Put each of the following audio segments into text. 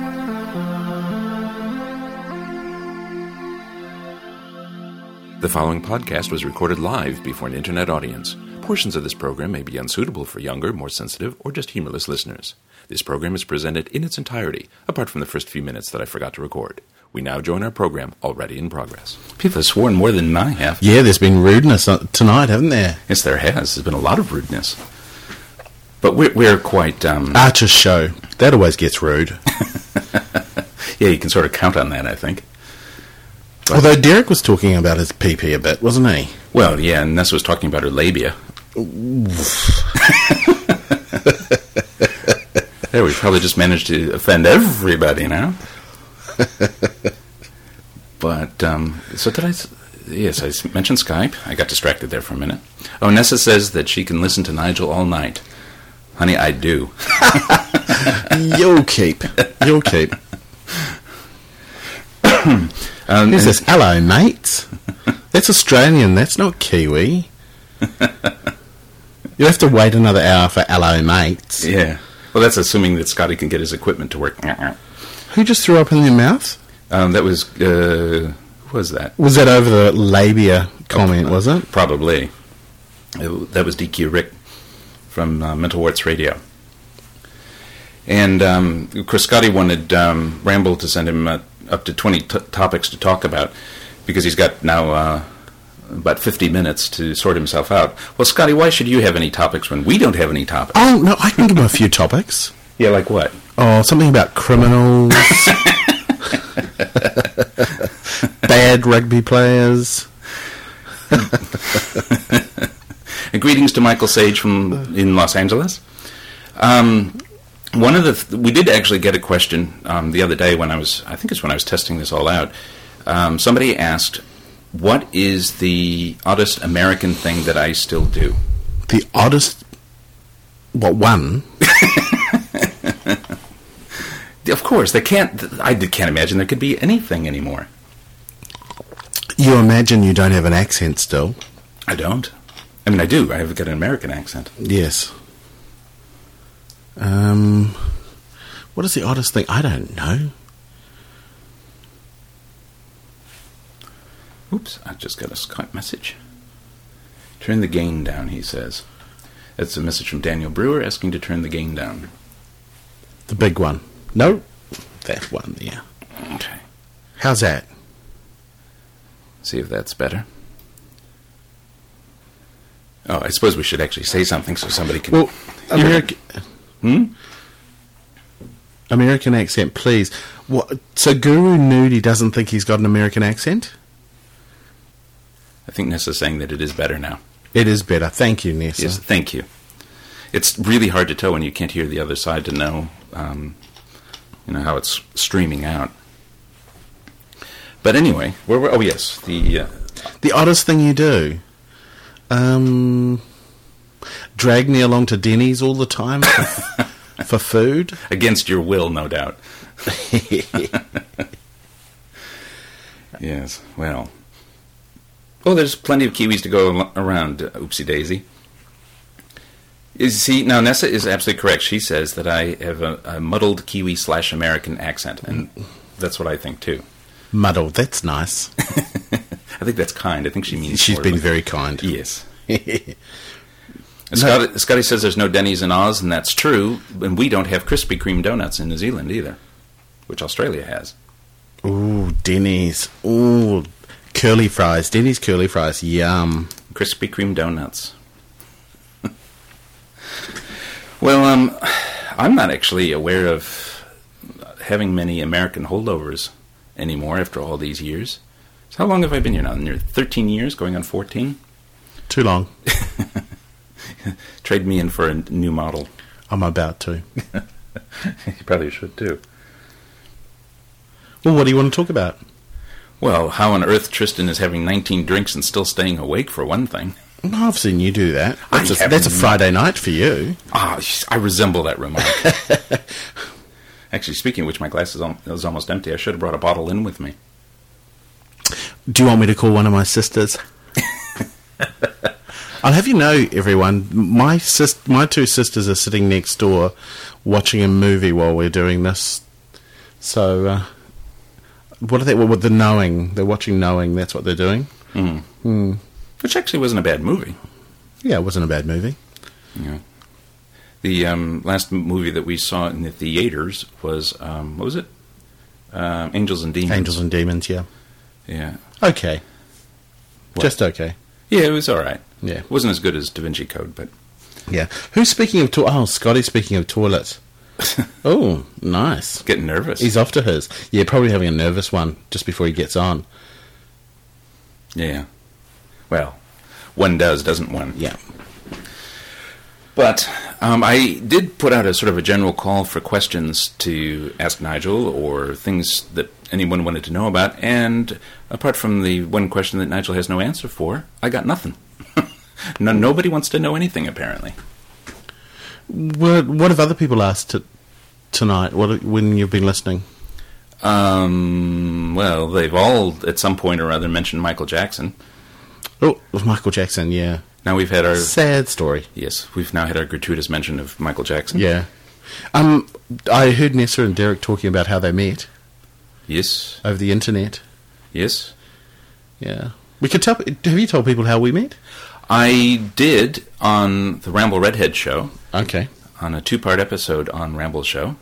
The following podcast was recorded live before an internet audience. Portions of this program may be unsuitable for younger, more sensitive, or just humorless listeners. This program is presented in its entirety, apart from the first few minutes that I forgot to record. We now join our program already in progress. People have sworn more than I have. Yeah, there's been rudeness tonight, haven't there? Yes, there has. There's been a lot of rudeness. But we're quite... Archer's show. That always gets rude. Yeah, you can sort of count on that, I think. But, although Derek was talking about his pee-pee a bit, wasn't he? Well, yeah, and Nessa was talking about her labia. There, we probably just managed to offend everybody now. But, so did I... Yes, I mentioned Skype. I got distracted there for a minute. Oh, Nessa says that she can listen to Nigel all night. Honey, I do. You'll keep. Who's this? Hello, mates. That's Australian. That's not Kiwi. You have to wait another hour for hello, mates. Yeah. Well, that's assuming that Scotty can get his equipment to work. Who just threw up in their mouth? That was... who was that? Was that over the labia comment, was it? Probably. That was DQ Rick from Mental Warts Radio. And, of course, Scotty wanted Ramble to send him up to 20 topics to talk about, because he's got now about 50 minutes to sort himself out. Well, Scotty, why should you have any topics when we don't have any topics? Oh, no, I can give him a few topics. Yeah, like what? Oh, something about criminals. Bad rugby players. And greetings to Michael Sage in Los Angeles. One of we did actually get a question the other day when I think it's when I was testing this all out. Somebody asked, what is the oddest American thing that I still do? The oddest? What, one? Of course, I can't imagine there could be anything anymore. You imagine you don't have an accent still? I don't. I mean, I do. I've got an American accent. Yes. What is the oddest thing? I don't know. Oops, I just got a Skype message. Turn the gain down, he says. That's a message from Daniel Brewer asking to turn the gain down. The big one. No, that one, yeah. Okay. How's that? See if that's better. Oh, I suppose we should actually say something so somebody can... Well, American accent, please. What? So Guru Nudie doesn't think he's got an American accent? I think Nessa's saying that it is better now. It is better. Thank you, Nessa. Yes, thank you. It's really hard to tell when you can't hear the other side to know, how it's streaming out. But anyway, oh yes, the oddest thing you do. Drag me along to Denny's all the time for food. Against your will, no doubt. Yes, well. Oh, there's plenty of Kiwis to go around, oopsie daisy. See, now Nessa is absolutely correct. She says that I have a muddled Kiwi/American accent, and that's what I think too. Muddled, that's nice. I think that's kind. I think she means... She's been very kind. Yes. Scotty says there's no Denny's in Oz, and that's true, and we don't have Krispy Kreme donuts in New Zealand either, which Australia has. Ooh, Denny's. Ooh, curly fries. Denny's curly fries. Yum. Krispy Kreme donuts. Well, I'm not actually aware of having many American holdovers anymore after all these years. So how long have I been here now? Near 13 years, going on 14? Too long. Trade me in for a new model. I'm about to. You probably should too. Well, what do you want to talk about? Well, how on earth Tristan is having 19 drinks and still staying awake, for one thing. Well, I've seen you do that. That's a Friday night for you. Ah, I resemble that remark. Actually, speaking of which, my glass is almost empty. I should have brought a bottle in with me. Do you want me to call one of my sisters? I'll have you know, everyone, my two sisters are sitting next door watching a movie while we're doing this. So, what are they? Well, with the Knowing, they're watching Knowing. That's what they're doing. Which actually wasn't a bad movie. Yeah, it wasn't a bad movie. Yeah. The last movie that we saw in the theaters was, what was it? Angels and Demons. Angels and Demons, yeah. Yeah. Okay. What? Just okay. Yeah, it was all right. Yeah. It wasn't as good as Da Vinci Code, but... Yeah. Who's speaking of Scotty's speaking of toilets. Oh, nice. Getting nervous. He's off to his. Yeah, probably having a nervous one just before he gets on. Yeah. Well, one does, doesn't one? Yeah. But I did put out a sort of a general call for questions to ask Nigel or things that anyone wanted to know about, and apart from the one question that Nigel has no answer for, I got nothing. Nobody wants to know anything, apparently. What have other people asked tonight when you've been listening? Well, they've all, at some point or other, mentioned Michael Jackson. Oh, Michael Jackson, yeah. Now we've had our... Sad story. Yes, we've now had our gratuitous mention of Michael Jackson. Yeah. I heard Nessa and Derek talking about how they met. Yes. Over the internet. Yes. Yeah. We could tell... Have you told people how we met? I did on the Ramble Redhead show. Okay. On a 2-part episode on Ramble show.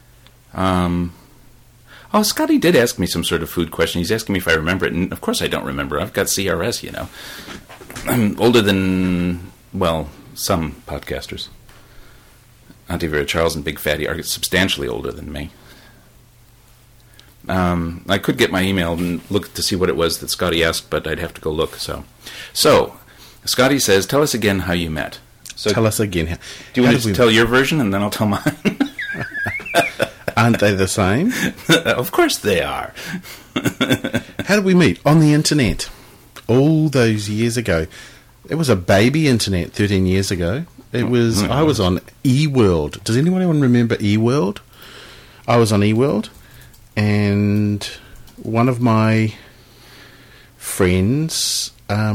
Scotty did ask me some sort of food question. He's asking me if I remember it, and of course I don't remember. I've got CRS, you know. I'm older than, well, some podcasters. Auntie Vera Charles and Big Fatty are substantially older than me. I could get my email and look to see what it was that Scotty asked, but I'd have to go look. So Scotty says, tell us again how you met. So tell us again. Do you want to tell your version, and then I'll tell mine? Aren't they the same? Of course they are. How did we meet? On the internet. All those years ago. It was a baby internet 13 years ago. It was. I was on eWorld. Does anyone remember eWorld? I was on eWorld, and one of my friends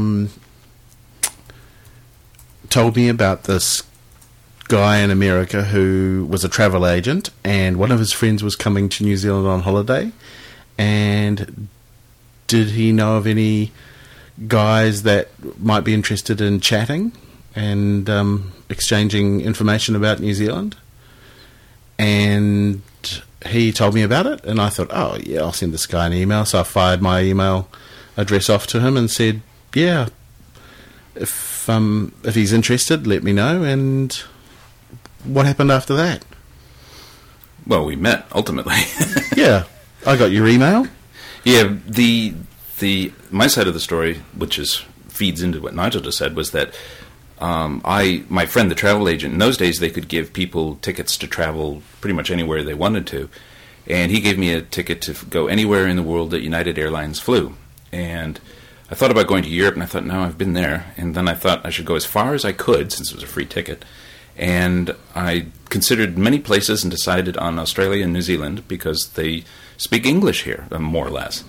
told me about this guy in America who was a travel agent, and one of his friends was coming to New Zealand on holiday, and did he know of any guys that might be interested in chatting and exchanging information about New Zealand? And he told me about it, and I thought, oh yeah, I'll send this guy an email. So I fired my email address off to him and said, yeah, if he's interested, let me know. And what happened after that? Well, we met, ultimately. Yeah. I got your email. Yeah, my side of the story, which feeds into what Nigel just said, was that my friend, the travel agent, in those days they could give people tickets to travel pretty much anywhere they wanted to. And he gave me a ticket to go anywhere in the world that United Airlines flew. And I thought about going to Europe, and I thought, no, I've been there. And then I thought I should go as far as I could, since it was a free ticket. And I considered many places and decided on Australia and New Zealand because they speak English here, more or less.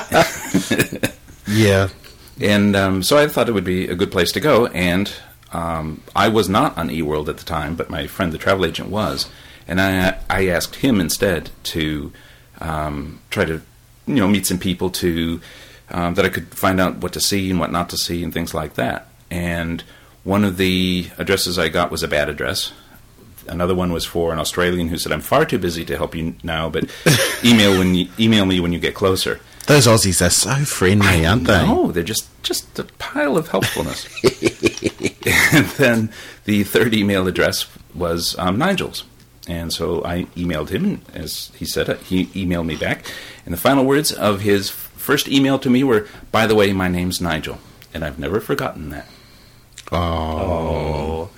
Yeah. And so I thought it would be a good place to go. And I was not on eWorld at the time, but my friend, the travel agent, was. And I asked him instead to try to, meet some people to that I could find out what to see and what not to see and things like that. And one of the addresses I got was a bad address. Another one was for an Australian who said, I'm far too busy to help you now, but email me when you get closer. Those Aussies are so friendly, aren't they? No, they're just a pile of helpfulness. And then the third email address was Nigel's. And so I emailed him, and as he said it, he emailed me back. And the final words of his first email to me were, by the way, my name's Nigel. And I've never forgotten that. Oh.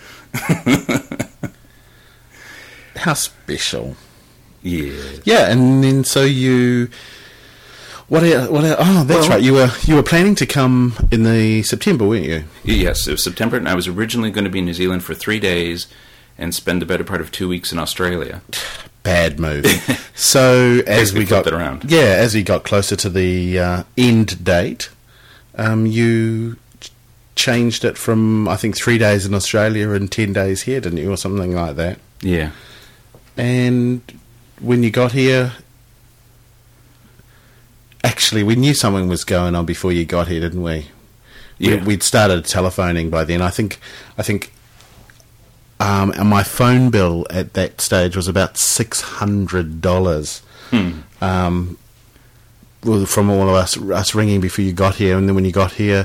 How special. Yeah. Yeah, and then so you... What? Oh, that's right. You were planning to come in the September, weren't you? Yes, it was September, and I was originally going to be in New Zealand for 3 days and spend the better part of 2 weeks in Australia. Bad move. So as we got around, as we got closer to the end date, you changed it from, I think, 3 days in Australia and 10 days here, didn't you, or something like that? Yeah. And when you got here, actually, we knew something was going on before you got here, didn't we? Yeah. We'd started telephoning by then. I think and my phone bill at that stage was about $600. Well, from all of us ringing before you got here, and then when you got here,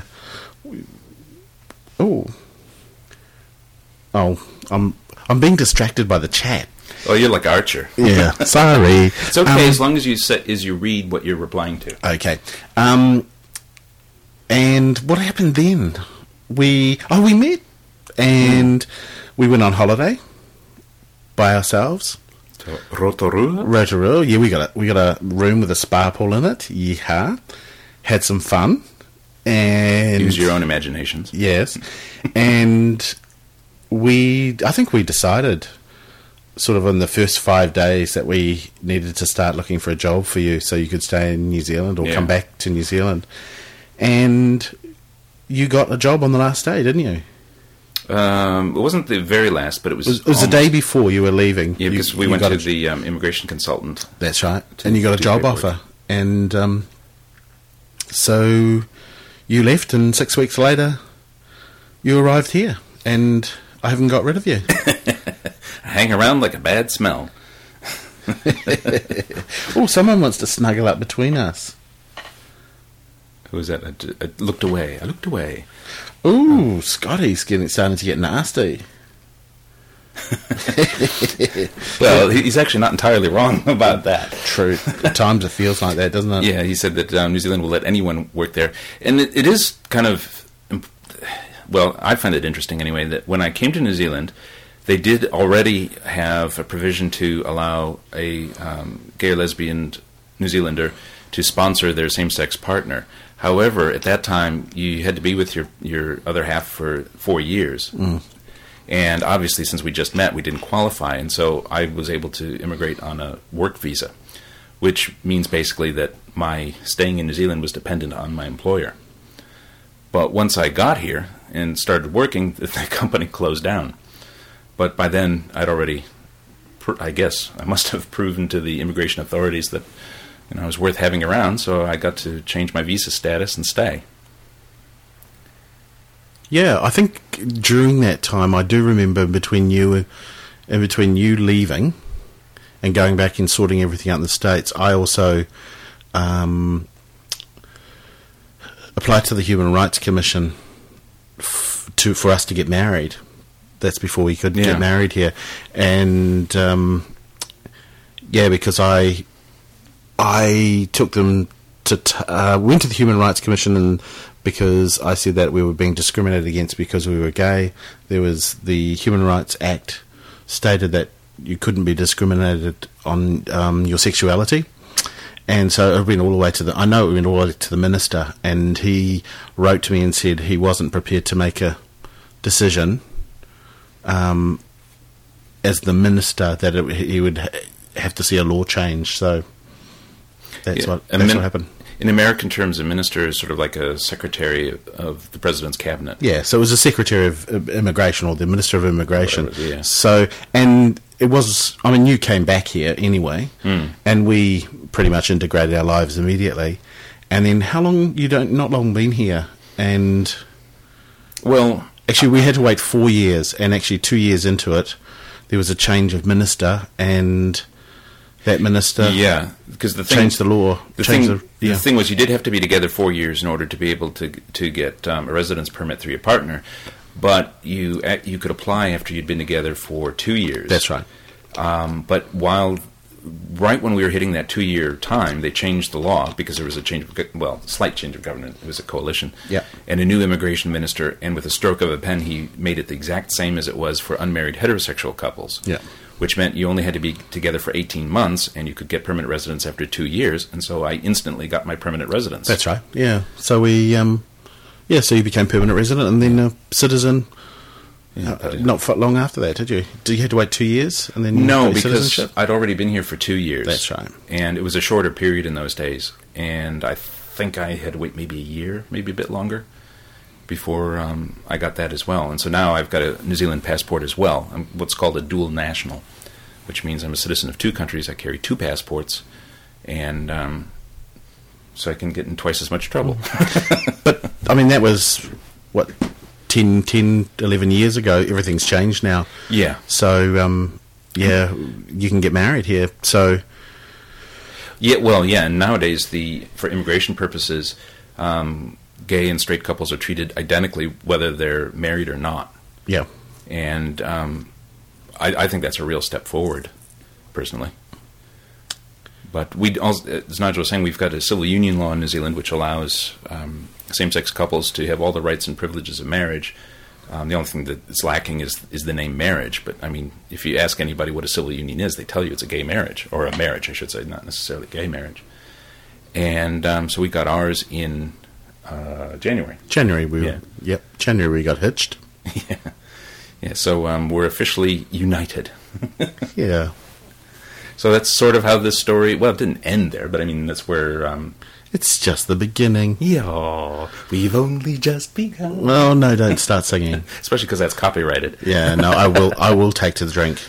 I'm being distracted by the chat. Oh, you're like Archer. Yeah, sorry. It's okay as long as you read what you're replying to. Okay. And what happened then? We met, and we went on holiday by ourselves. To Rotorua? Rotorua, yeah, we got a room with a spa pool in it. Yeah, had some fun, and Use your own imaginations. yes, and I think we decided, sort of in the first 5 days, that we needed to start looking for a job for you, so you could stay in New Zealand or Yeah. come back to New Zealand. And you got a job on the last day, didn't you? It wasn't the very last, but it was. It was the day before you were leaving. Yeah, because we you went got to a- the immigration consultant. That's right. And you got a do job paperwork. offer. And so you left, and 6 weeks later, you arrived here. And I haven't got rid of you. Hang around like a bad smell. Oh, someone wants to snuggle up between us. Who was that? I looked away. Ooh, Scotty's starting to get nasty. Well, he's actually not entirely wrong about that. True. At times it feels like that, doesn't it? Yeah, he said that New Zealand will let anyone work there. And it is kind of... Well, I find it interesting anyway, that when I came to New Zealand, they did already have a provision to allow a gay or lesbian New Zealander to sponsor their same-sex partner. However, at that time, you had to be with your other half for 4 years. And obviously, since we just met, we didn't qualify. And so I was able to immigrate on a work visa, which means basically that my staying in New Zealand was dependent on my employer. But once I got here and started working, the company closed down. But by then, I'd already, I guess, I must have proven to the immigration authorities that I was worth having around, so I got to change my visa status and stay. Yeah, I think during that time, I do remember between you leaving and going back and sorting everything out in the States, I also applied to the Human Rights Commission for us to get married. That's before we could get married here. And, because I took them to went to the Human Rights Commission, and because I said that we were being discriminated against because we were gay. There was the Human Rights Act stated that you couldn't be discriminated on your sexuality, and so it went all the way to the minister, and he wrote to me and said he wasn't prepared to make a decision as the minister, that he would have to see a law change. So that's what happened. In American terms, a minister is sort of like a secretary of the president's cabinet. Yeah, so it was the Secretary of Immigration, or the Minister of Immigration. Whatever, yeah. So, and it was, you came back here anyway, and we pretty much integrated our lives immediately. And then how long, not long been here? And, well, actually we had to wait 4 years, and actually 2 years into it, there was a change of minister, and that minister because the changed the law. The thing was, you did have to be together 4 years in order to be able to get a residence permit through your partner, but you could apply after you'd been together for 2 years. That's right. But right when we were hitting that 2 year time, they changed the law because there was a slight change of government. It was a coalition. Yeah. And a new immigration minister, and with a stroke of a pen, he made it the exact same as it was for unmarried heterosexual couples. Yeah. Which meant you only had to be together for 18 months, and you could get permanent residence after 2 years, and so I instantly got my permanent residence. That's right, yeah. So we, so you became permanent resident and then a citizen. Not long after that, did you? Did you have to wait 2 years and then No, got your because citizenship? I'd already been here for 2 years. That's right. And it was a shorter period in those days, and I think I had to wait maybe a year, maybe a bit longer, before I got that as well. And so now I've got a New Zealand passport as well. I'm what's called a dual national, which means I'm a citizen of two countries. I carry two passports, and so I can get in twice as much trouble. But, I mean, that was, what, 10, 11 years ago. Everything's changed now. Yeah. So, yeah, you can get married here. So, Yeah, well, yeah, and nowadays, for immigration purposes, gay and straight couples are treated identically whether they're married or not. yeah. And I think that's a real step forward, personally. But we also, as Nigel was saying, we've got a civil union law in New Zealand which allows same-sex couples to have all the rights and privileges of marriage. The only thing that's lacking is the name marriage. But, I mean, if you ask anybody what a civil union is, they tell you it's a gay marriage, or a marriage, I should say, not necessarily gay marriage. And so we got ours in January. January, January we got hitched. Yeah, so we're officially united. Yeah. So that's sort of how this story, well, it didn't end there, but I mean, that's where... It's just the beginning. yeah, we've only just begun. Well, no, don't start singing. Especially because that's copyrighted. Yeah, no, I will take to the drink.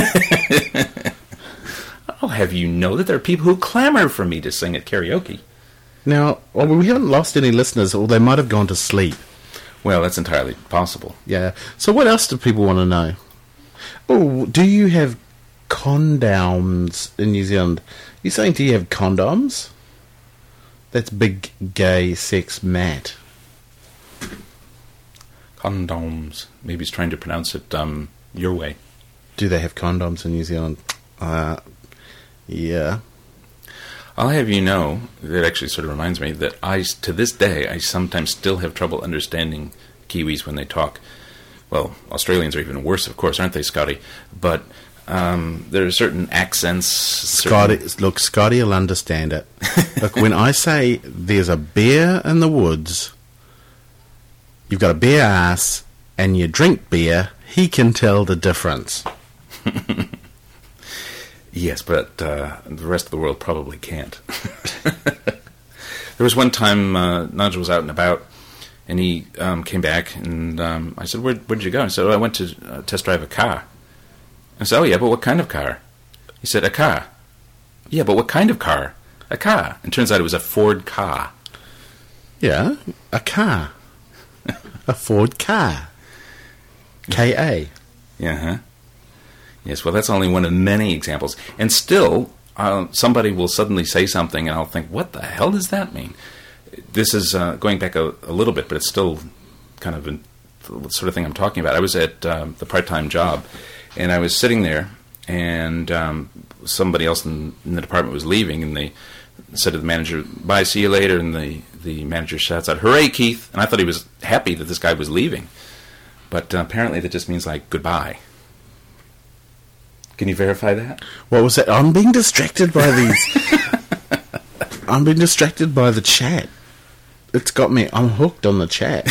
I'll have you know that there are people who clamor for me to sing at karaoke. Now, well, we haven't lost any listeners, or they might have gone to sleep. Well, that's entirely possible. Yeah. So what else do people want to know? Oh, do you have condoms in New Zealand? You're saying, do you have condoms? That's big gay sex Matt. Condoms. Maybe he's trying to pronounce it your way. Do they have condoms in New Zealand? Yeah. I'll have you know, that actually sort of reminds me that to this day, I sometimes still have trouble understanding Kiwis when they talk. Well, Australians are even worse, of course, aren't they, Scotty? But there are certain accents. Scotty will understand it. Look, when I say there's a bear in the woods, you've got a bare ass, and you drink beer, he can tell the difference. Yes, but the rest of the world probably can't. There was one time Nigel was out and about, and he came back, and I said, where'd you go? I said, I went to test drive a car. I said, oh, yeah, but what kind of car? He said, a car. Yeah, but what kind of car? A car. And turns out it was a Ford car. Yeah, a car. A Ford car. K-A. Yeah, Yes, well, that's only one of many examples. And still, somebody will suddenly say something, and I'll think, what the hell does that mean? This is going back a little bit, but it's still kind of the sort of thing I'm talking about. I was at the part-time job, and I was sitting there, and somebody else in the department was leaving, and they said to the manager, bye, see you later, and the manager shouts out, hooray, Keith! And I thought he was happy that this guy was leaving. But apparently that just means, like, goodbye. Can you verify that? What was that? I'm being distracted by these. I'm being distracted by the chat. It's got me. I'm hooked on the chat.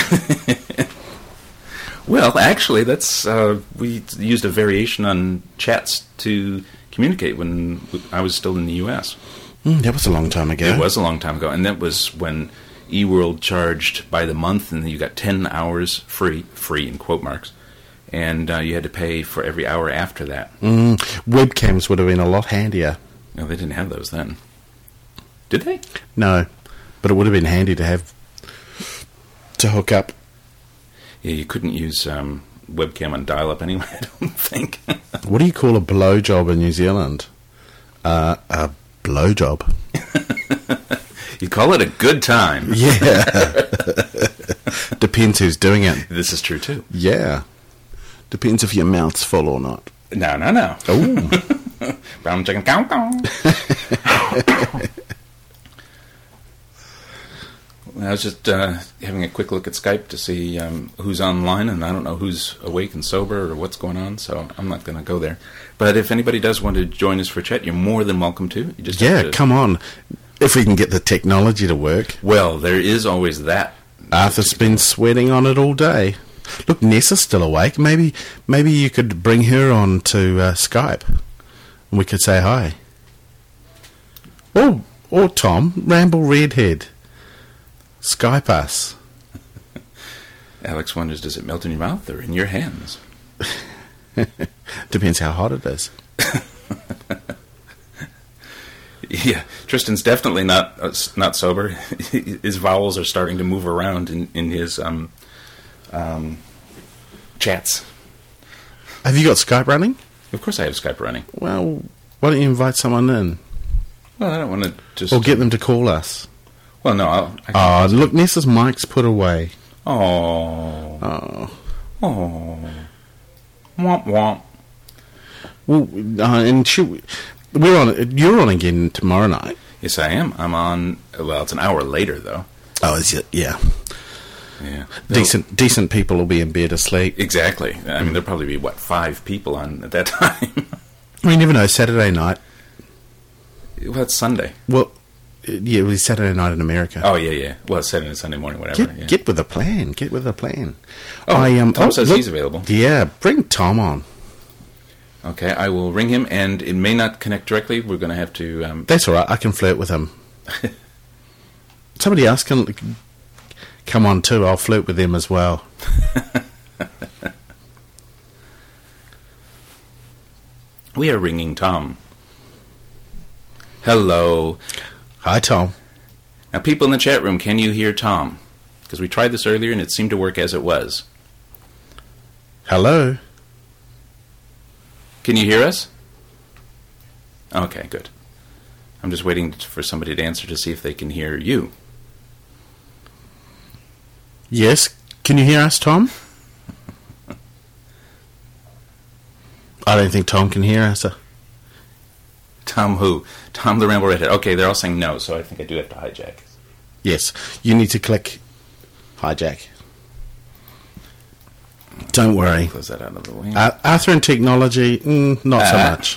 Well, actually, that's we used a variation on chats to communicate when I was still in the U.S. That was a long time ago. It was a long time ago, and that was when eWorld charged by the month, and you got 10 hours free in quote marks. And you had to pay for every hour after that. Webcams would have been a lot handier. No, they didn't have those then. Did they? No, but it would have been handy to have to hook up. Yeah, you couldn't use webcam on dial-up anyway, I don't think. What do you call a blowjob in New Zealand? A blowjob. You call it a good time. Yeah. Depends who's doing it. This is true, too. Yeah. Depends if your mouth's full or not. No. Oh. Brown chicken, cow. I was just having a quick look at Skype to see who's online, and I don't know who's awake and sober or what's going on, so I'm not going to go there. But if anybody does want to join us for chat, you're more than welcome to. You just have to... come on. If we can get the technology to work. Well, there is always that. Arthur's been sweating on it all day. Look, Nessa's still awake. Maybe you could bring her on to Skype, and we could say hi. Or Tom, Ramble Redhead. Skype us. Alex wonders, does it melt in your mouth or in your hands? Depends how hot it is. Yeah, Tristan's definitely not sober. His vowels are starting to move around in his chats. Have you got Skype running? Of course I have Skype running. Well, why don't you invite someone in? Well, I don't want to just... Or get them to call us. Well, no, Oh, look, Nessa's mic's put away. Oh. Oh. Oh. Womp womp. Well, you're on again tomorrow night. Yes, I am. I'm on... Well, it's an hour later, though. Oh, is it? Yeah. Yeah. Decent people will be in bed asleep. Exactly. I mean, there'll probably be, 5 people on at that time? We never know. Saturday night. Well, it's Sunday. Well, yeah, it was Saturday night in America. Oh, yeah. Well, it's Saturday and Sunday morning, whatever. Get with a plan. Get with a plan. Oh, Tom says he's available. Yeah, bring Tom on. Okay, I will ring him, and it may not connect directly. We're going to have to... That's all right. I can flirt with him. Somebody else can come on too. I'll flirt with them as well. We are ringing Tom. Hello. Hi, Tom. Now, people in the chat room, can you hear Tom? Because we tried this earlier, and it seemed to work as it was. Hello. Can you hear us? Okay, good. I'm just waiting for somebody to answer to see if they can hear you. Yes. Can you hear us, Tom? I don't think Tom can hear us. Tom who? Tom the Ramble Redhead. Okay, they're all saying no, so I think I do have to hijack. Yes. You need to click hijack. Don't worry. Close that out of the way. Arthur and technology, not so much.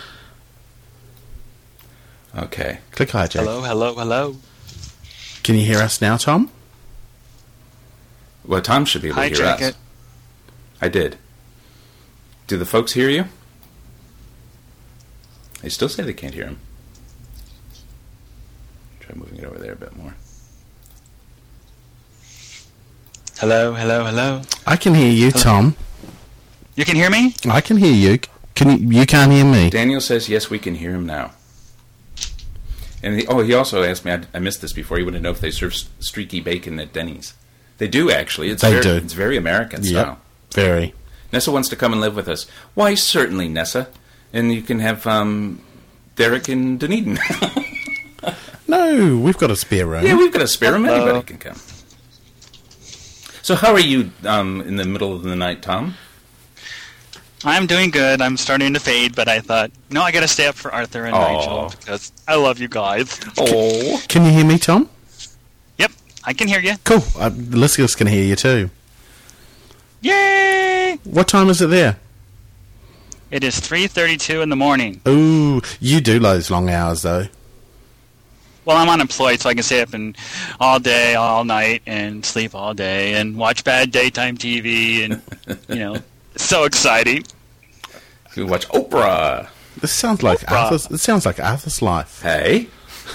Okay. Click hijack. Hello. Can you hear us now, Tom? Well, Tom should be able to hear us. It. I did. Do the folks hear you? They still say they can't hear him. Try moving it over there a bit more. Hello. I can hear you, Tom. You can hear me? I can hear you. You can't hear me. Daniel says, yes, we can hear him now. And he also asked me, I missed this before, he wanted to know if they serve streaky bacon at Denny's. They do, actually. They do. It's very American style. Very. Nessa wants to come and live with us. Why, certainly, Nessa. And you can have Derek and Dunedin. No, we've got a spare room. Yeah, we've got a spare room. Anybody can come. So how are you in the middle of the night, Tom? I'm doing good. I'm starting to fade, but I thought, no, I got to stay up for Arthur and Nigel because I love you guys. Oh. Can you hear me, Tom? Yep, I can hear you. Cool. The listeners can hear you too. Yay! What time is it there? It is 3:32 in the morning. Ooh, you do those long hours though. Well, I'm unemployed, so I can stay up and all day, all night, and sleep all day, and watch bad daytime TV, and it's so exciting. You watch Oprah. This sounds like Arthur's. It sounds like Arthur's life. Hey.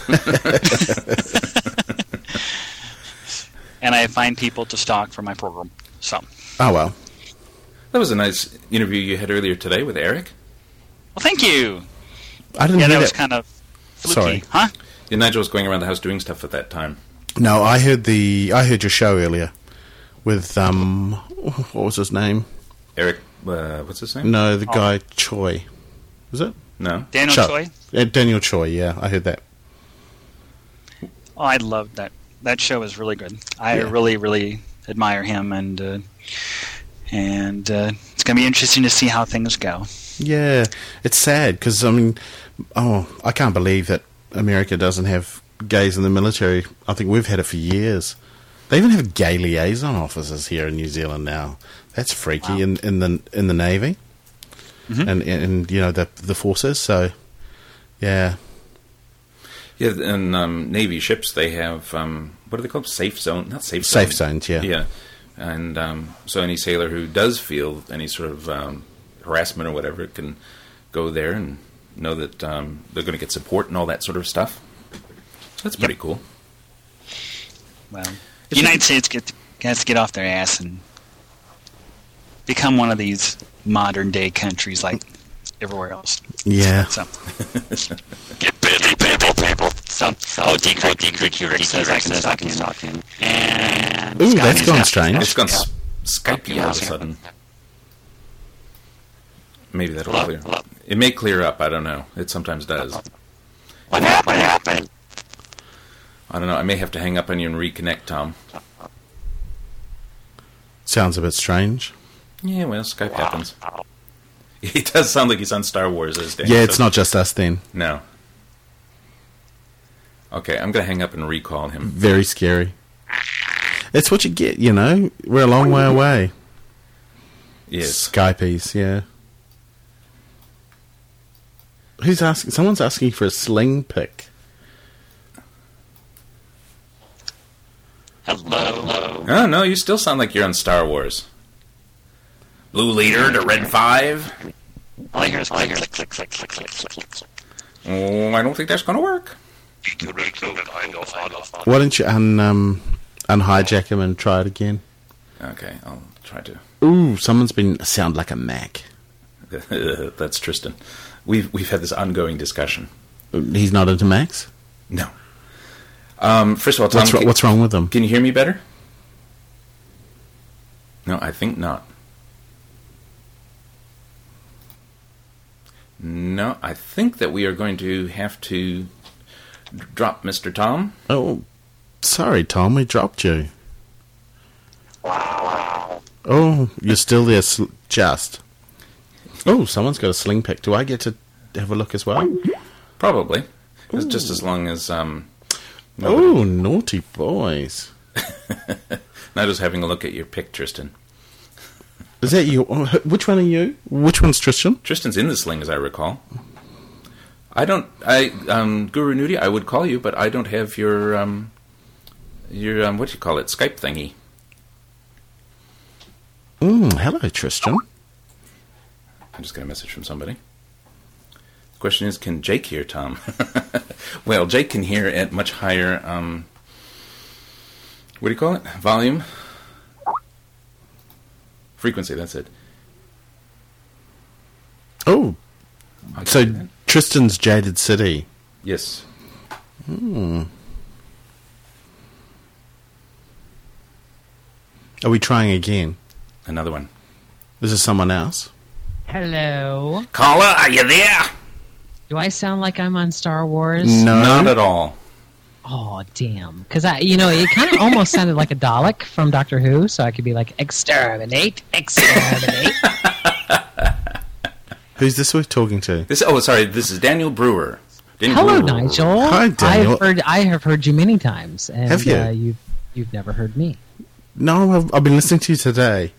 And I find people to stalk for my program. So. Oh well. That was a nice interview you had earlier today with Eric. Well, thank you. I didn't hear that was kind of fluky. Sorry. Huh? Yeah, Nigel was going around the house doing stuff at that time. No, I heard your show earlier with what was his name? Eric, what's his name? No, the guy Choi. Was it? No. Daniel Choi? Daniel Choi, yeah, I heard that. Oh, I loved that. That show was really good. I really, really admire him, and it's going to be interesting to see how things go. Yeah, it's sad because I can't believe that America doesn't have gays in the military. I think we've had it for years. They even have gay liaison officers here in New Zealand now. That's freaky. Wow. in the Navy, and the forces. So, yeah. Yeah, and Navy ships, they have, what are they called? Safe zone? Not safe zone. Safe zones, yeah. Yeah. And so any sailor who does feel any sort of harassment or whatever can go there and know that they're going to get support and all that sort of stuff. So that's pretty cool. Well, the United States has to get off their ass and become one of these modern-day countries like everywhere else. Yeah. So, get Ricky says I can talk to him. And Ooh, that's gone strange. It's gone Skypey all of a sudden. Maybe that'll clear. It may clear up. I don't know. It sometimes does. What happened? I don't know. I may have to hang up on you and reconnect, Tom. Sounds a bit strange. Yeah, well, Skype happens. He does sound like he's on Star Wars these days. Yeah, it's not just us then. No. Okay, I'm going to hang up and recall him. Very scary. That's what you get, you know. We're a long way away. Yes. Skypeys, yeah. Who's asking? Someone's asking for a sling pick. Hello. Oh, no, you still sound like you're on Star Wars. Blue leader to red 5. All I hear is click. Oh, I don't think that's going to work. Why don't you unhijack him and try it again? Okay, I'll try to. Ooh, someone's been sound like a Mac. That's Tristan. We've had this ongoing discussion. He's not into Macs? No. First of all, Tom, What's wrong with him? Can you hear me better? No, I think not. No, I think that we are going to have to drop Mr. Tom. Oh, sorry, Tom, we dropped you. Wow. Oh, you're still there, just. Oh, someone's got a sling pick. Do I get to have a look as well? Probably. It's just as long as... Oh, naughty boys. Nigel's having a look at your pick, Tristan. Is that you? Which one are you? Which one's Tristan? Tristan's in the sling, as I recall. Guru Nudie, I would call you, but I don't have your what do you call it, Skype thingy. Hello, Tristan. I just got a message from somebody. The question is, can Jake hear Tom? Well, Jake can hear at much higher, what do you call it? Volume? Frequency, that's it. Oh, so Tristan's Jaded City. Yes. Are we trying again? Another one. This is someone else. Hello. Caller, are you there? Do I sound like I'm on Star Wars? No. Not at all. Oh, damn. Because, it kind of almost sounded like a Dalek from Doctor Who, so I could be like, exterminate. Who's this we're talking to? This is Daniel Brewer. Hello, Nigel. Hi, Daniel. I have heard you many times. And, have you? You've never heard me. No, I've been listening to you today.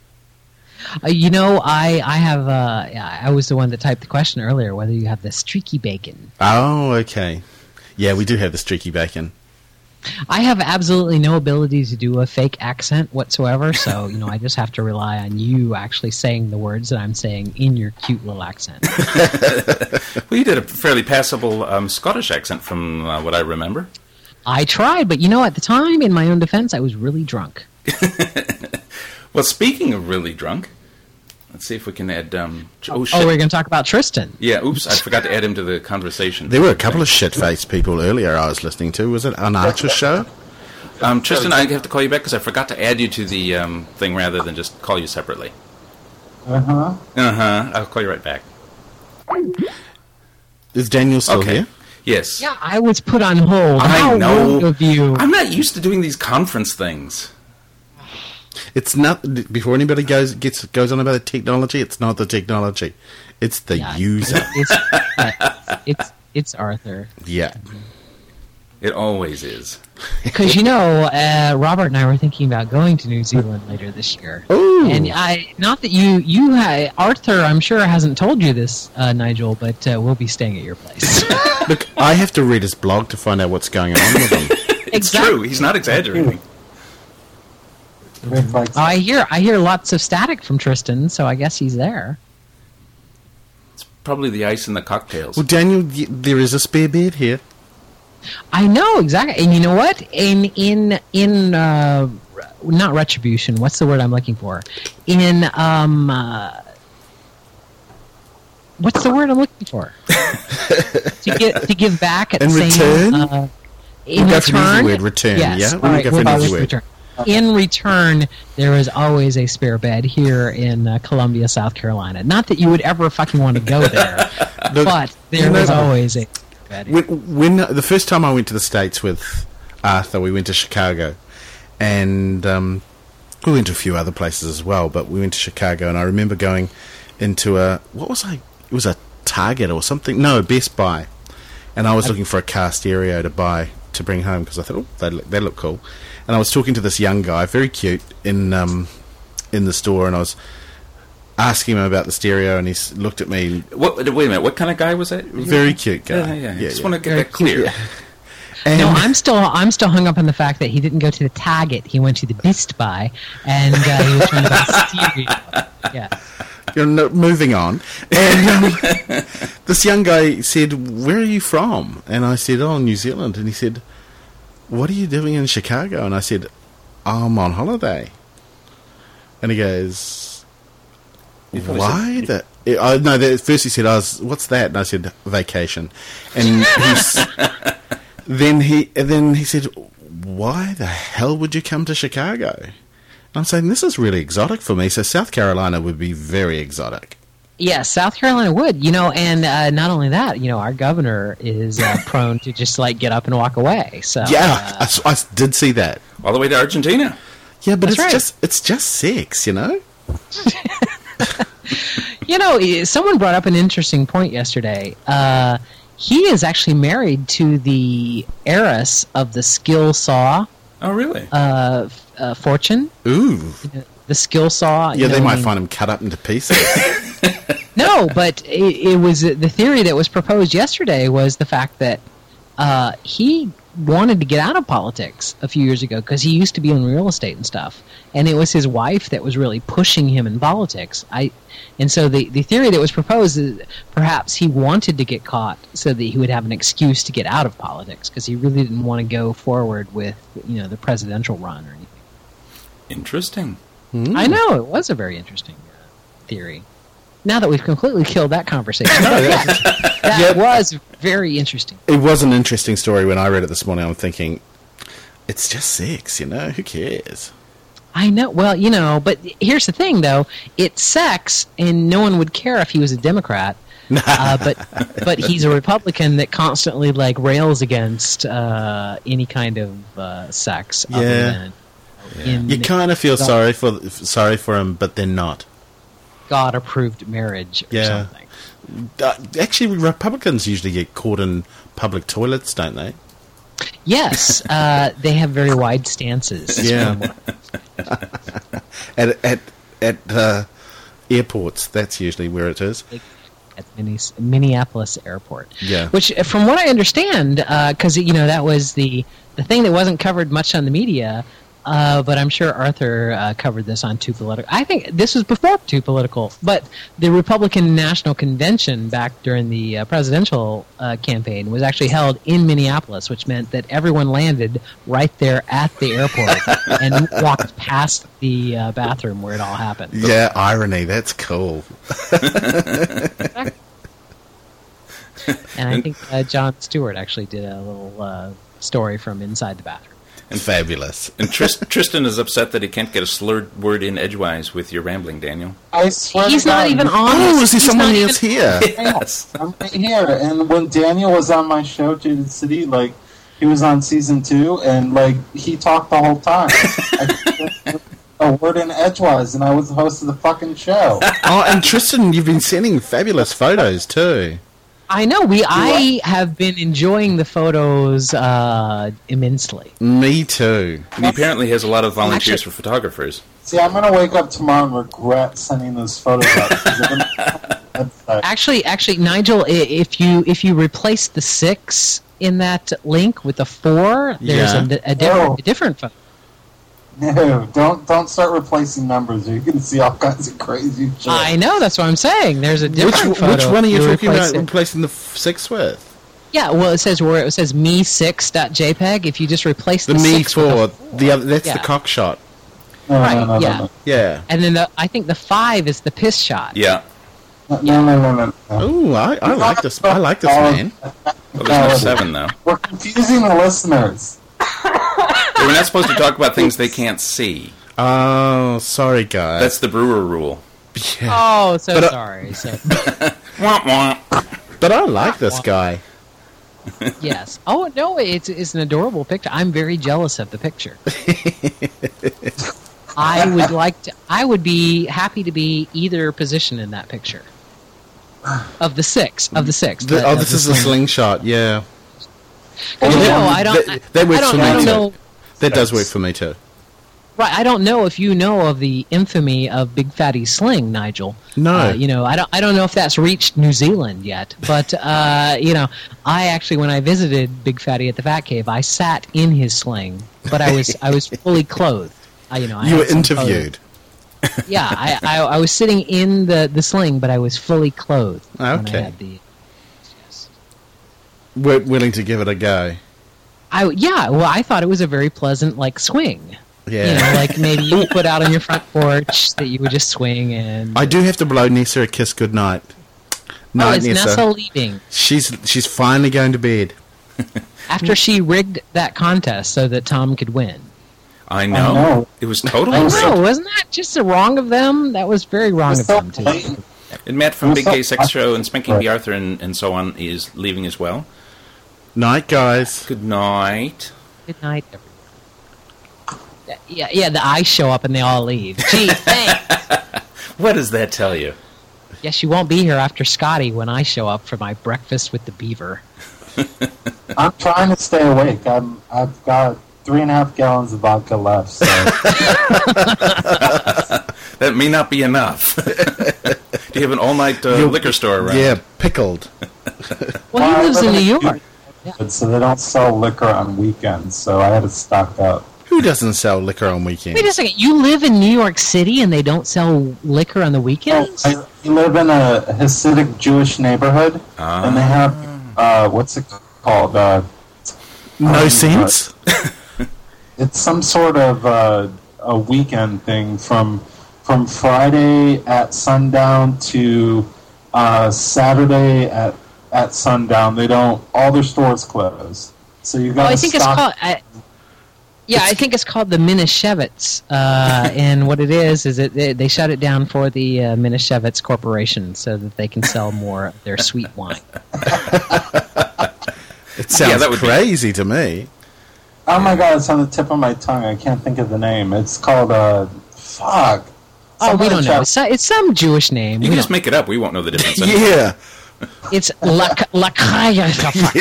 I was the one that typed the question earlier, whether you have the streaky bacon. Oh, okay. Yeah, we do have the streaky bacon. I have absolutely no ability to do a fake accent whatsoever, so, I just have to rely on you actually saying the words that I'm saying in your cute little accent. Well, you did a fairly passable Scottish accent from what I remember. I tried, but at the time, in my own defense, I was really drunk. Well, speaking of really drunk, let's see if we can add... shit. We're going to talk about Tristan. Yeah, oops, I forgot to add him to the conversation. There were a couple of shit-faced people earlier I was listening to. Was it an Archer show? Tristan, I have to call you back because I forgot to add you to the thing rather than just call you separately. I'll call you right back. Is Daniel still here? Yes. Yeah, I was put on hold. I know. Rude of you. I'm not used to doing these conference things. It's not. Before anybody goes on about the technology, it's not the technology. It's the user. It's Arthur. Yeah. It always is. Because, Robert and I were thinking about going to New Zealand later this year. Ooh. And not that Arthur, I'm sure, hasn't told you this, Nigel, but we'll be staying at your place. Look, I have to read his blog to find out what's going on with him. It's true. He's not exaggerating. I hear lots of static from Tristan, so I guess he's there. It's probably the ice in the cocktails. Well, Daniel, there is a spare bed here. I know, exactly. And you know what? In not retribution, what's the word I'm looking for? In what's the word I'm looking for? to give back at In the same return? in We'll go for an easy return. word, return, Yes, yeah? all We'll right, go for we'll an go easy with word. return. In return, there is always a spare bed here in Columbia, South Carolina. Not that you would ever fucking want to go there, Look, but there is always a spare bed. When the first time I went to the States with Arthur, we went to Chicago, and we went to a few other places as well, but we went to Chicago, and I remember going into it was a Target or something, no, Best Buy, and I was looking for a car stereo to buy to bring home, because I thought, they look cool, and I was talking to this young guy, very cute, in the store, and I was asking him about the stereo, and he looked at me. Wait a minute, what kind of guy was that? Very cute guy. Yeah. Just want to get that clear. Yeah. And No, I'm still hung up on the fact that he didn't go to the Target. He went to the Best Buy, and he was trying to buy stereo. Yeah. Moving on. And this young guy said, "Where are you from?" And I said, "Oh, New Zealand." And he said, "What are you doing in Chicago?" And I said, "I'm on holiday." And he goes, "Why?" First he said, "What's that?" And I said, "Vacation." And then he said, "Why the hell would you come to Chicago?" And I'm saying, this is really exotic for me, so South Carolina would be very exotic. Yes, South Carolina would, and not only that, our governor is prone to just get up and walk away. So Yeah, I did see that. All the way to Argentina. Yeah, but That's it's just sex, someone brought up an interesting point yesterday. He is actually married to the heiress of the skill saw. Oh, really? Fortune. Ooh. The skill saw. Yeah, they might find him cut up into pieces. No, but it was the theory that was proposed yesterday was the fact that he wanted to get out of politics a few years ago because he used to be in real estate and stuff, and it was his wife that was really pushing him in politics. And so the theory that was proposed is perhaps he wanted to get caught so that he would have an excuse to get out of politics because he really didn't want to go forward with the presidential run or anything. Interesting. I know, it was a very interesting theory. Now that we've completely killed that conversation, that was very interesting. It was an interesting story. When I read it this morning, I'm thinking, it's just sex, who cares? I know. Well, but here's the thing, though. It's sex, and no one would care if he was a Democrat. But he's a Republican that constantly rails against any kind of sex. Yeah. You kind of feel sorry for him, but they're not. God-approved marriage or something. Actually, Republicans usually get caught in public toilets, don't they? Yes, they have very wide stances. Yeah. at airports, that's usually where it is. At Minneapolis Airport. Yeah. Which, from what I understand, because that was the thing that wasn't covered much on the media. But I'm sure Arthur covered this on Too Political. I think this was before Too Political, but the Republican National Convention back during the presidential campaign was actually held in Minneapolis, which meant that everyone landed right there at the airport and walked past the bathroom where it all happened. Yeah, irony. That's cool. And I think Jon Stewart actually did a little story from inside the bathroom. And fabulous. And Tristan is upset that he can't get a slurred word in edgewise with your rambling, Daniel. I swear He's to not God, even on. Oh, is there He's someone not else even- here? Yes. I'm right here. And when Daniel was on my show, Jaded City, he was on season 2, and he talked the whole time. I couldn't a word in edgewise, and I was the host of the fucking show. Oh, and Tristan, you've been sending fabulous photos too. I know. I have been enjoying the photos immensely. Me too. And he apparently has a lot of volunteers Actually- for photographers. See, I'm going to wake up tomorrow and regret sending those photos out. 'Cause they're gonna- Actually, Nigel, if you replace the 6 in that link with the 4, there's a different photo. No, don't start replacing numbers, or you're going to see all kinds of crazy shit. I know, that's what I'm saying. There's a different photo. Which one are you talking about replacing- replacing the 6 with? Yeah, well, it says me6.jpg. If you just replace the The Me 6 with 4. The other, that's Yeah. the cock shot. No, Right, yeah. no. Yeah. and then I think the 5 is the piss shot. Yeah. No. Ooh, I like this. I like this man. Well, there's no 7, though. We're confusing the listeners. We're not supposed to talk about things they can't see. Oh, sorry, guys. That's the Brewer rule. Yeah. Oh, sorry. So, Womp womp. But I like this guy. yes. Oh no, it's an adorable picture. I'm very jealous of the picture. I would be happy to be either position in that picture. Of the six. This is a slingshot, yeah. Well, no, I don't. That works for me too. Know. That does work for me too. Right, I don't know if you know of the infamy of Big Fatty Sling, Nigel. No. I don't know if that's reached New Zealand yet, but I actually, when I visited Big Fatty at the Fat Cave, I sat in his sling, but I was fully clothed. You were interviewed. Yeah, I was sitting in the sling, but I was fully clothed. Okay. We're willing to give it a go. I thought it was a very pleasant swing. Yeah. Like maybe you put out on your front porch that you would just swing and... I do have to blow Nessa a kiss goodnight. Is Nessa leaving? She's finally going to bed. After she rigged that contest so that Tom could win. I know. It was totally I rigged. know. Wasn't that just wrong of them? That was very wrong of them, too. And Matt from Big Gay Sex Show and Spanking the Arthur and so on is leaving as well. Night, guys. Good night. Good night, everyone. Yeah, I show up and they all leave. Gee, thanks. What does that tell you? Yes, you won't be here after Scotty when I show up for my breakfast with the beaver. I'm trying to stay awake. I've got 3.5 gallons of vodka left. So. That may not be enough. Do you have an all-night liquor store around? Yeah, pickled. Well, he lives in New York. So they don't sell liquor on weekends, so I had to stock up. Who doesn't sell liquor on weekends? Wait a second. You live in New York City and they don't sell liquor on the weekends? I live in a Hasidic Jewish neighborhood, and they have, what's it called? No sense? It's some sort of a weekend thing from Friday at sundown to Saturday at sundown. They don't. All their stores close, so you got. I think it's called. I think it's called the Minishevitz, and what it is they shut it down for the Minishevitz Corporation so that they can sell more of their sweet wine. It sounds crazy to me. Oh my god, it's on the tip of my tongue. I can't think of the name. It's called fuck. Oh, we don't know. It's some Jewish name. You can just make it up. We won't know the difference. Yeah. It's Lakaya.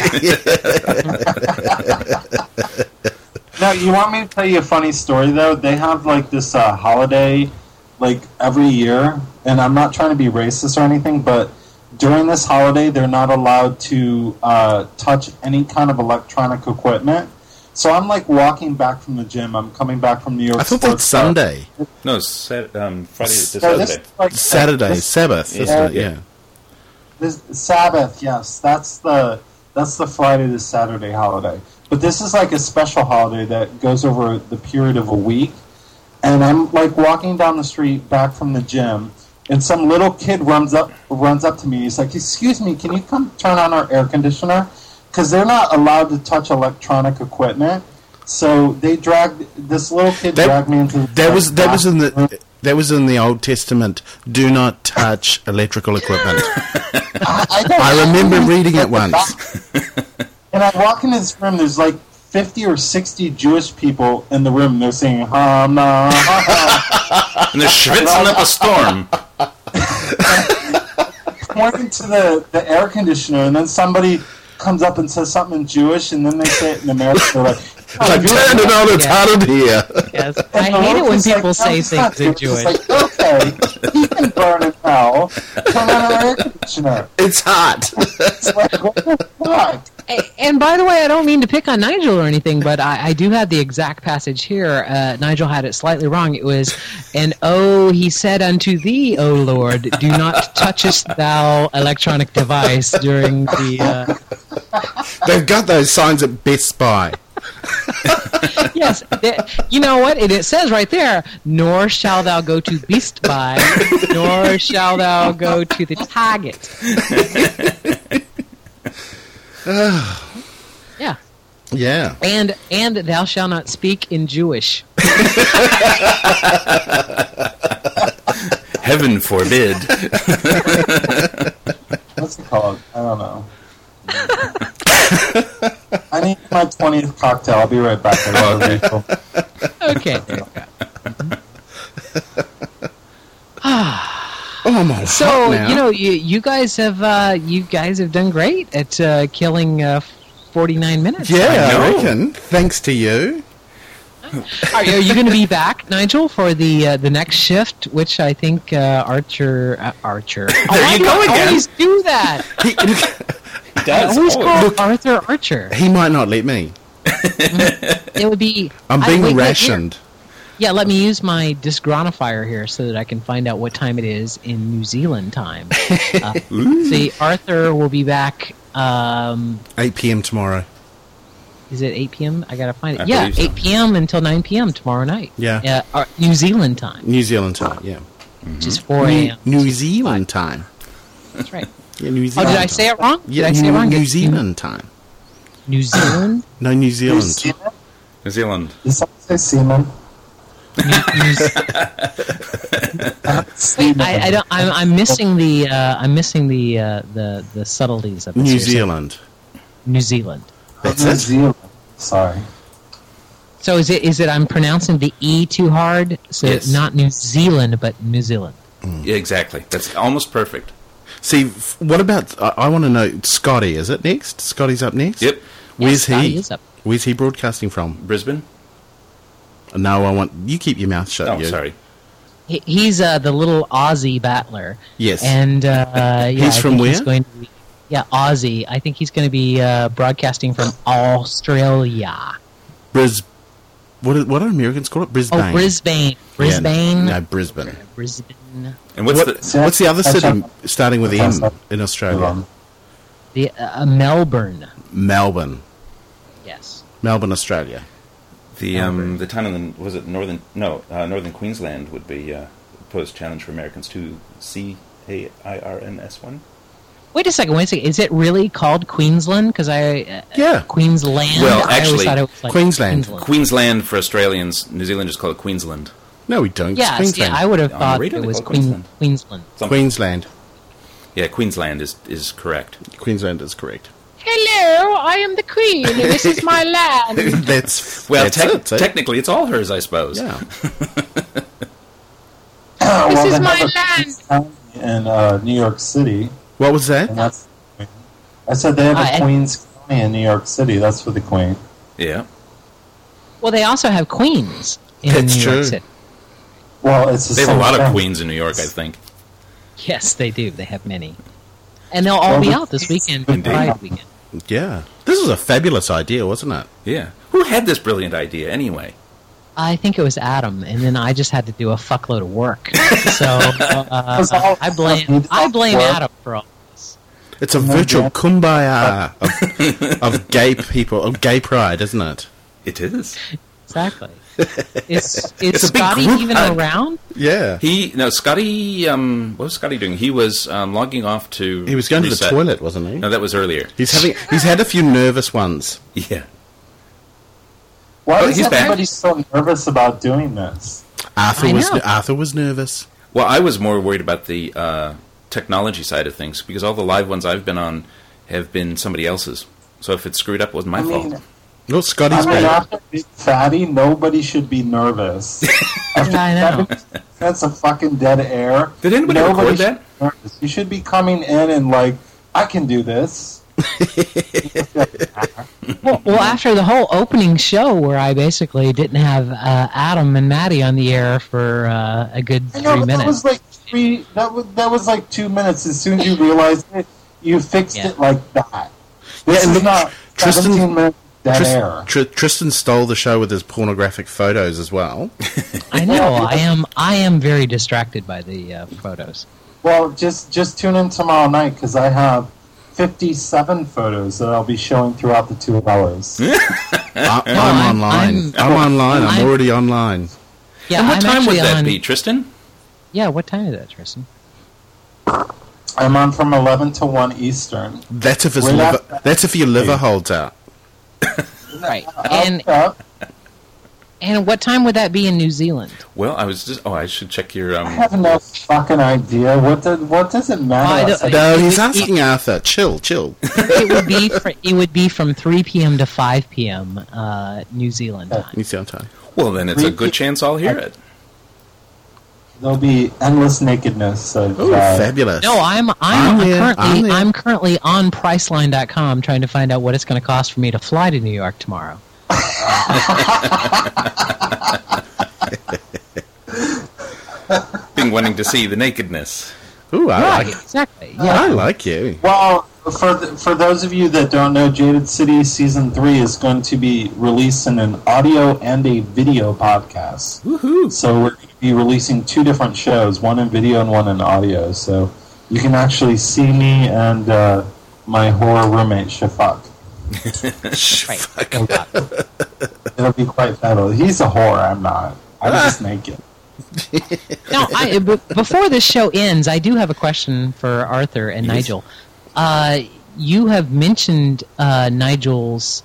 Now, you want me to tell you a funny story, though? They have, this holiday, every year, and I'm not trying to be racist or anything, but during this holiday, they're not allowed to touch any kind of electronic equipment. So I'm, walking back from the gym. I'm coming back from New York. I thought that's Sunday. No, it's Friday to Saturday. Saturday, Sabbath, isn't it? Yeah. This Sabbath, yes. That's the Friday to Saturday holiday. But this is a special holiday that goes over the period of a week. And I'm walking down the street back from the gym, and some little kid runs up to me. He's like, "Excuse me, can you come turn on our air conditioner?" Because they're not allowed to touch electronic equipment. So they this little kid dragged me into the That was in the Old Testament. Do not touch electrical equipment. I remember reading it once. And I walk into this room, there's 50 or 60 Jewish people in the room, and they're singing, ha-na, ha-ha. And they're schwitzing up a storm. Pointing to the air conditioner, and then somebody comes up and says something in Jewish, and then they say it in American. They're like, turn it on, it's hot in here. Yes. I hate it when people say things in Jewish. Okay, he can burn in hell. Turn on our air conditioner. It's hot. It's what the fuck? And by the way, I don't mean to pick on Nigel or anything, but I do have the exact passage here. Nigel had it slightly wrong. It was, "And he said unto thee, O Lord, do not touchest thou electronic device during the..." They've got those signs at Best Buy. Yes, you know what? It says right there, nor shall thou go to beast by, nor shall thou go to the target. Yeah. Yeah. And thou shalt not speak in Jewish. Heaven forbid. What's it called? I don't know. I need my 20th cocktail. I'll be right back. Okay. There you go. Oh, I'm all So hot now. you guys have done great at killing 49 minutes. Yeah, I know. I reckon. Thanks to you. Are you going to be back, Nigel, for the next shift? Which I think Archer. There I you go again. always do that. I always call Arthur Archer. He might not let me. It would be. I'm being wait, here. rationed. Yeah, let me use my disgronifier here so that I can find out what time it is in New Zealand time. See, Arthur will be back. 8 p.m. tomorrow. Is it 8 p.m.? I gotta find it. I Yeah, believe so. 8 p.m. until 9 p.m. tomorrow night. Yeah. New Zealand time, New Zealand time, yeah. which is 4 a.m. New Zealand time. That's right. Yeah, New Oh, Zealand did I say it wrong? Yeah, Did I say it wrong? New Zealand time. New Zealand? No, New Zealand. Seaman? New Zealand. Did someone say seaman? Wait, I don't. I'm missing the. I'm missing the subtleties of it. New Seriously. Zealand. New Zealand. That's New it. Zealand. Sorry. So is it? I'm pronouncing the E too hard. So Yes. not New Zealand, but New Zealand. Yeah, exactly. That's almost perfect. See, what about... I want to know... Scotty, is it next? Scotty's up next? Yep. Where's Scotty he? is up. Where's he broadcasting from? Brisbane? No, I want... You keep your mouth shut, Oh, you. sorry. He's the little Aussie battler. Yes. And yeah, He's I from think where? He's going to be, Aussie. I think he's going to be broadcasting from Australia. What do Americans call it? Brisbane. Oh, Brisbane. Brisbane. Yeah, no, Brisbane. Brisbane. And what's What's the other city starting with M in Australia? The Melbourne. Melbourne. Yes. Melbourne, Australia. the town in the, was it northern northern Queensland would be posed challenge for Americans to CAIRNS1? Wait a second. Is it really called Queensland? Because Yeah. Queensland. Well, I always actually, thought it was like Queensland. Queensland for Australians, New Zealand just call it Queensland. No, we don't. Yeah, It's see, Queensland. I would have On thought the radio it they was call it Queensland. Queensland. Queensland. Yeah, Queensland is correct. Queensland is correct. Hello, I am the Queen, and this is my land. That's Well, that's it, eh? technically, it's all hers, I suppose. Yeah. This is they my have a land. Queens County in New York City, What was that? and that's. I said they have a I- Queens County in New York City. That's for the Queen. Yeah. Well, they also have queens in That's New true. York City. Well, it's the They have a same lot of thing. queens in New York, I think. Yes, they do. They have many. And they'll all be out this weekend for Indeed. Pride weekend. Yeah. This was a fabulous idea, wasn't it? Yeah. Who had this brilliant idea, anyway? I think it was Adam, and then I just had to do a fuckload of work. So I blame Work. Adam for all this. It's a virtual kumbaya of gay people, of gay pride, isn't it? It is. Exactly. Is a big Scotty group even hug. around? Yeah. Scotty, what was Scotty doing? He was logging off to He was going to reset. the toilet, wasn't he? No, that was earlier. He's had a few nervous ones. Yeah. Why Oh, is he's back. everybody so nervous about doing this? I know. Arthur was nervous. Well, I was more worried about the technology side of things because all the live ones I've been on have been somebody else's. So if it's screwed up, it wasn't my fault. Well, Scotty's I mean, back. after Big Fatty, nobody should be nervous. After Yeah, I know. 70% of fucking dead air. Did anybody nobody record should that? be nervous. You should be coming in and like, I can do this. Well, after the whole opening show where I basically didn't have Adam and Maddie on the air for a good I know, 3 but minutes. that was like that was like 2 minutes. As soon as you realized it, you fixed Yeah. it like that. This and is not Tristan- 17 minutes of dead air. Tristan stole the show with his pornographic photos as well. I know. I am very distracted by the photos. Well, just tune in tomorrow night because I have 57 photos that I'll be showing throughout the 2 hours. I'm online. I'm online. I'm already online. Yeah, And what I'm time would actually that on- be, Tristan? Yeah, what time is that, Tristan? I'm on from 11 to 1 Eastern. That's if his Right liver. after- That's if your liver holds out. Right. I'll- And what time would that be in New Zealand? Well, I was just... Oh, I should check your... I have no fucking idea. What does it matter? No, he's asking Arthur. Chill. It would be from 3 p.m. to 5 p.m. New Zealand time. New Zealand time. Well, then it's a good chance I'll hear it. There'll be endless nakedness. Of, Oh, fabulous! No, I'm there. currently on Priceline.com trying to find out what it's going to cost for me to fly to New York tomorrow. Been wanting to see the nakedness. Ooh, I like. Exactly. Yeah. I like you. Well, for those of you that don't know, Jaded City Season 3 is going to be released in an audio and a video podcast. Woohoo! So we're going to be releasing 2 different shows, one in video and one in audio. So you can actually see me and my horror roommate, Shafak. It'll be quite fabulous. He's a whore, I'm not. I'm just naked. Now, before this show ends, I do have a question for Arthur and Nigel. You have mentioned Nigel's.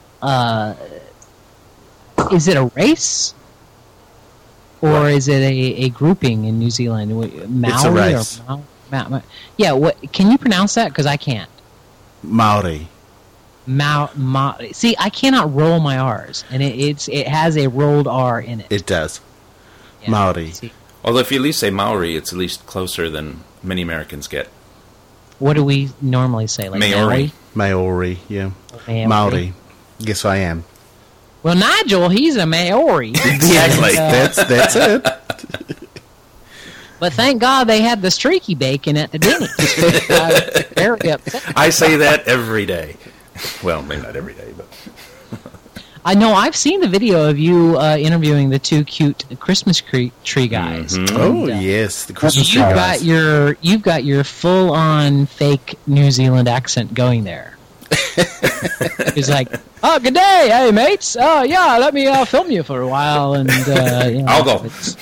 Is it a race, or is it a grouping in New Zealand? Maori It's a race. Or yeah. What can you pronounce that? Because I can't. Maori. See, I cannot roll my R's, and it has a rolled R in it. It does. Yeah. Maori. See, Although if you at least say Maori, it's at least closer than many Americans get. what do we normally say? Like Maori. Maori. Yeah. Maori? Maori. Yes, I am. Well, Nigel, he's a Maori. Exactly. That's it. But thank God they had the streaky bacon at the Denny's. I was very upset. I say that every day. Well, maybe not every day, but... I know I've seen the video of you interviewing the 2 cute Christmas tree guys. Mhm. Oh And, yes, the Christmas You've tree got guys. you've got your full-on fake New Zealand accent going there. It's like, oh, good day, hey mates. Oh yeah, let me film you for a while, and I'll go.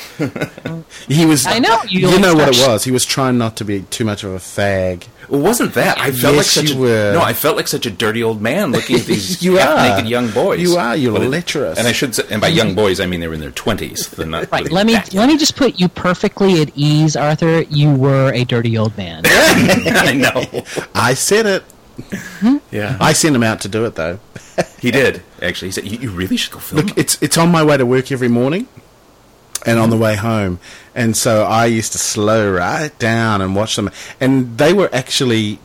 He was. I know, you You know what it start- was. He was trying not to be too much of a fag. It wasn't that. I felt Yes, like such you a were. no. I felt like such a dirty old man looking at these You are. half-naked young boys. You are. You're Well, lecherous. And I should say, and by young boys, I mean they were in their 20s. They're not Right. really Let me that let me just put you perfectly at ease, Arthur. You were a dirty old man. young. I know. I said it. Yeah, I sent him out to do it though. he did actually. He said, "You really should go film." Look, it's on my way to work every morning, and on the way home, and so I used to slow right down and watch them, and they were actually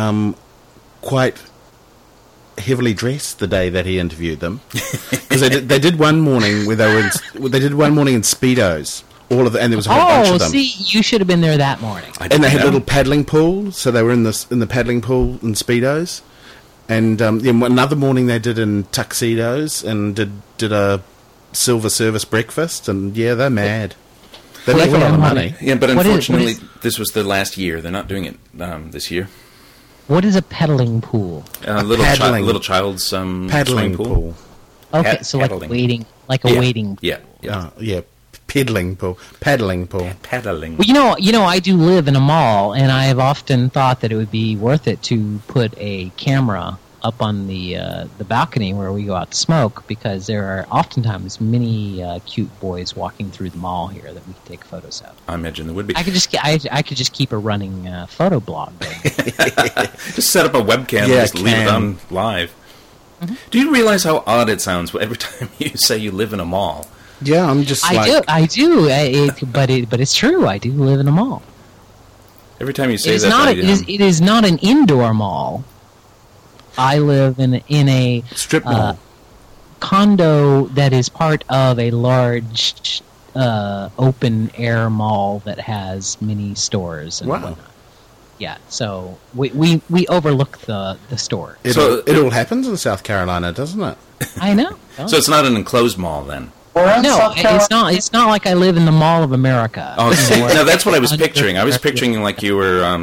quite heavily dressed the day that he interviewed them, because they did one morning where they did one morning in speedos, all of and there was a whole bunch Oh, of them. see, you should have been there that morning. I And didn't they had know. little paddling pool, so they were in the paddling pool in speedos. And then another morning they did in tuxedos and did a silver service breakfast. And yeah, they're mad. They make a lot of money. Yeah, but What is- unfortunately, what this was the last year. They're not doing it this year. What is a pedaling pool? paddling. Little child's Paddling swimming pool. Okay, Pad- so like paddling. waiting, like a Yeah. waiting. Yeah, yeah. Yeah, paddling pool. Paddling pool. Paddling. Well, you know, I do live in a mall, and I have often thought that it would be worth it to put a camera up on the balcony where we go out to smoke, because there are oftentimes many cute boys walking through the mall here that we can take photos of. I imagine there would be. I could just keep a running photo blog going. Just set up a webcam Yeah, and just leave it cam. on live. Mm-hmm. Do you realize how odd it sounds every time you say you live in a mall? Yeah, I'm just I do. But it's true. I do live in a mall. Every time you say It is that, not. I, It is not an indoor mall. I live in a strip mall. condo that is part of a large open air mall that has many stores and Wow. whatnot. Yeah, so we overlook the store. It all happens in South Carolina, doesn't it? I know. so it's not an enclosed mall then. We're in No, South Carolina. it's not like I live in the Mall of America. Oh, You see, know, no, that's what I was under- picturing. I was picturing like you were,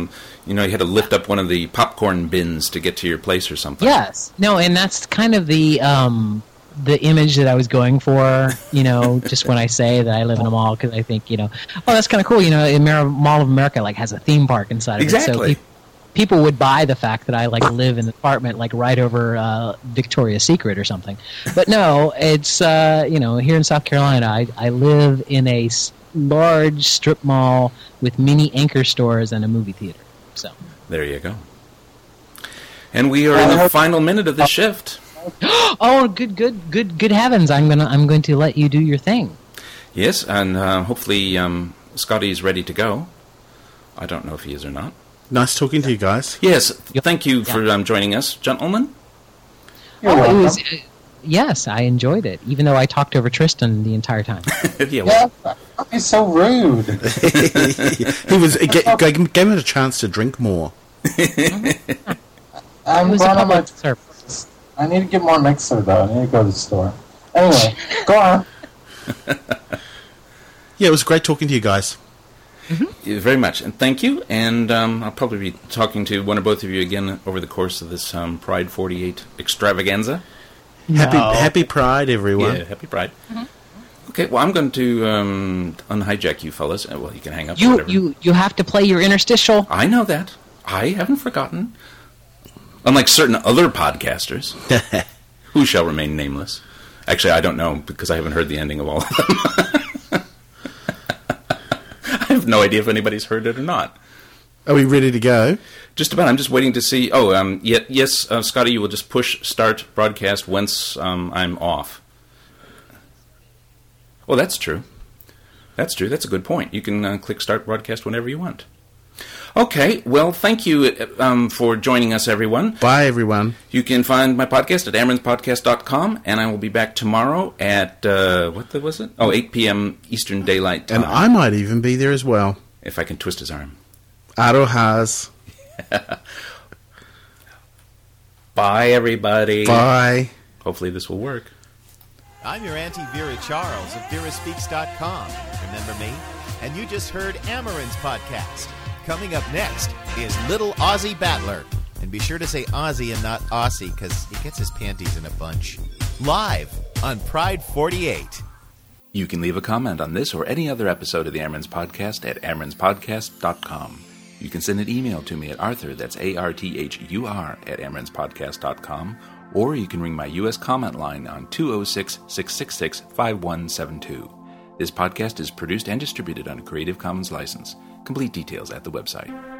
You know, you had to lift up one of the popcorn bins to get to your place or something. Yes. No, and that's kind of the image that I was going for, you know, just when I say that I live in a mall, because I think, you know, oh, that's kind of cool. You know, Mall of America, like, has a theme park inside of Exactly. it. So people would buy the fact that I, like, live in an apartment, like, right over Victoria's Secret or something. But no, it's, you know, here in South Carolina, I live in a large strip mall with mini anchor stores and a movie theater. So There you go. And we are in the final minute of the shift. oh, good heavens! I'm going to let you do your thing. Yes, and hopefully Scotty's ready to go. I don't know if he is or not. Nice talking to you guys. Yes, thank you for joining us, gentlemen. You're It welcome. was. Yes, I enjoyed it, even though I talked over Tristan the entire time. Yeah, well, Yeah, he's so rude. Gave him a chance to drink more. It I'm was a running my. public service. I need to get more mixer though. I need to go to the store. Anyway, go on. Yeah, it was great talking to you guys. yeah, very much. And thank you. And I'll probably be talking to one or both of you again over the course of this Pride 48 extravaganza. Happy Pride, everyone. Yeah, happy Pride. Okay, well, I'm going to unhijack you fellas. Well, you can hang up. You whatever. you have to play your interstitial. I know that. I haven't forgotten. Unlike certain other podcasters, who shall remain nameless. Actually, I don't know, because I haven't heard the ending of all of them. I have no idea if anybody's heard it or not. Are we ready to go? Just about. I'm just waiting to see. Oh, yes, Scotty, you will just push start broadcast once I'm off. Well, that's true. That's true. That's a good point. You can click start broadcast whenever you want. Okay, well, thank you for joining us, everyone. Bye, everyone. You can find my podcast at amaranthpodcast.com, and I will be back tomorrow at, 8 p.m. Eastern Daylight Time. And I might even be there as well. If I can twist his arm. Arohas. Bye, everybody. Bye. Hopefully this will work. I'm your Auntie Vera Charles of VeraSpeaks.com. Remember me? And you just heard Amaranth's podcast. Coming up next is Little Ozzy Battler. And be sure to say Ozzy and not Aussie, because he gets his panties in a bunch. Live on Pride 48. You can leave a comment on this or any other episode of the Amaranth's Podcast at amaranthpodcast.com. You can send an email to me at Arthur, that's ARTHUR, at amaranthpodcast.com, or you can ring my U.S. comment line on 206-666-5172. This podcast is produced and distributed on a Creative Commons license. Complete details at the website.